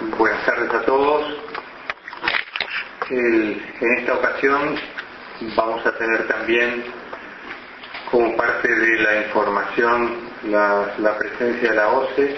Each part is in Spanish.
Buenas tardes a todos. En esta ocasión vamos a tener también como parte de la información la presencia de la OCE.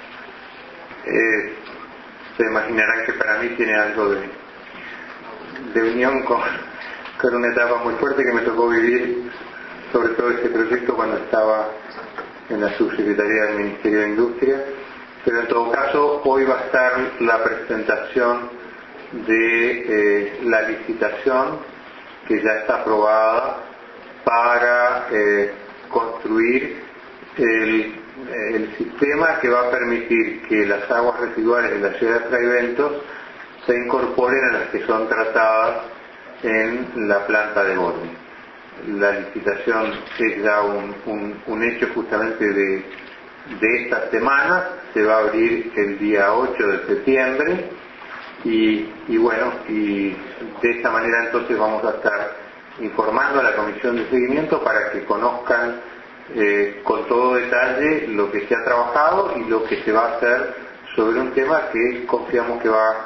Se imaginarán que para mí tiene algo de unión con una etapa muy fuerte que me tocó vivir, sobre todo este proyecto cuando estaba en la subsecretaría del Ministerio de Industria. Pero en todo caso, hoy va a estar la presentación de la licitación que ya está aprobada para construir el sistema que va a permitir que las aguas residuales de la ciudad de Fraiventos se incorporen a las que son tratadas en la planta de Borne. La licitación es ya un hecho justamente de esta semana, se va a abrir el día 8 de septiembre y de esta manera entonces vamos a estar informando a la comisión de seguimiento para que conozcan con todo detalle lo que se ha trabajado y lo que se va a hacer sobre un tema que confiamos que va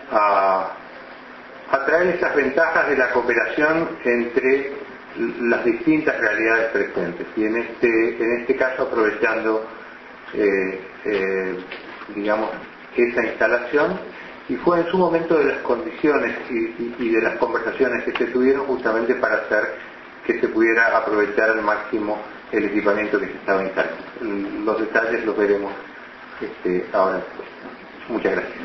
a traer esas ventajas de la cooperación entre las distintas realidades presentes y en este caso aprovechando esa instalación, y fue en su momento de las condiciones y de las conversaciones que se tuvieron justamente para hacer que se pudiera aprovechar al máximo el equipamiento que se estaba instalando. Los detalles los veremos ahora después. Muchas gracias.